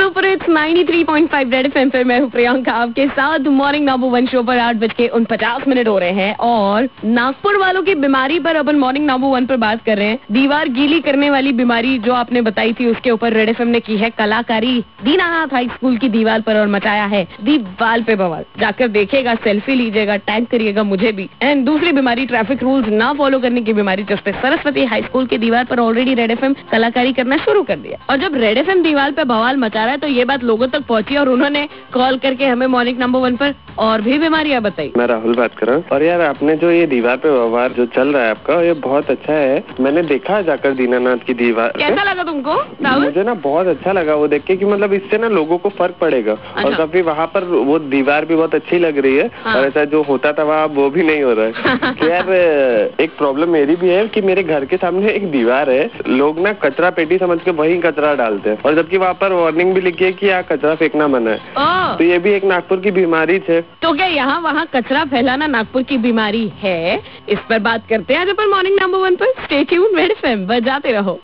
Super hits 93.5 red FM पे मैं हूँ प्रियंका आपके साथ। मॉर्निंग नंबर 1 शो पर 8:49 हो रहे हैं और नागपुर वालों की बीमारी पर अपन मॉर्निंग नंबर 1 पर बात कर रहे हैं। दीवार गीली करने वाली बीमारी जो आपने बताई थी उसके ऊपर रेड एफएम ने की है कलाकारी। दीनानाथ हाई स्कूल की दीवार पर और मचाया है दीवार पे बवाल। जाकर देखिएगा, सेल्फी लीजिएगा, टैग करिएगा मुझे भी। एंड दूसरी बीमारी ट्रैफिक रूल्स ना फॉलो करने की बीमारी, जिसपे सरस्वती हाई स्कूल की दीवार पर ऑलरेडी रेड एफएम कलाकारी करना शुरू कर दिया। और जब रेड एफएम दीवार पे बवाल मचा रहा है तो ये बात लोगों तक पहुंची और उन्होंने कॉल करके हमें मॉर्निंग नंबर 1 पर और भी बीमारियां बताई। मैं राहुल बात कर रहा हूँ। और यार आपने जो ये दीवार पे व्यवहार जो चल रहा है आपका, ये बहुत अच्छा है। मैंने देखा जाकर दीनानाथ की दीवार। कैसा लगा तुमको राहुल? मुझे ना बहुत अच्छा लगा वो देख के कि मतलब इससे ना लोगों को फर्क पड़ेगा। अच्छा। और काफी वहाँ पर वो दीवार भी बहुत अच्छी लग रही है। हाँ। और ऐसा जो होता था वहाँ वो भी नहीं हो रहा है। तो यार एक प्रॉब्लम मेरी भी है कि मेरे घर के सामने एक दीवार है, लोग ना कचरा पेटी समझ के वहीं कचरा डालते हैं और जबकि वहाँ पर वार्निंग भी लिखी है कि यहाँ कचरा फेंकना मना है। तो ये भी एक नागपुर की बीमारी है। तो क्या यहाँ वहाँ कचरा फैलाना नागपुर की बीमारी है? इस पर बात करते हैं आज अपन मॉर्निंग नंबर 1 पर। स्टे ट्यून्ड, रेड एफएम बजाते रहो।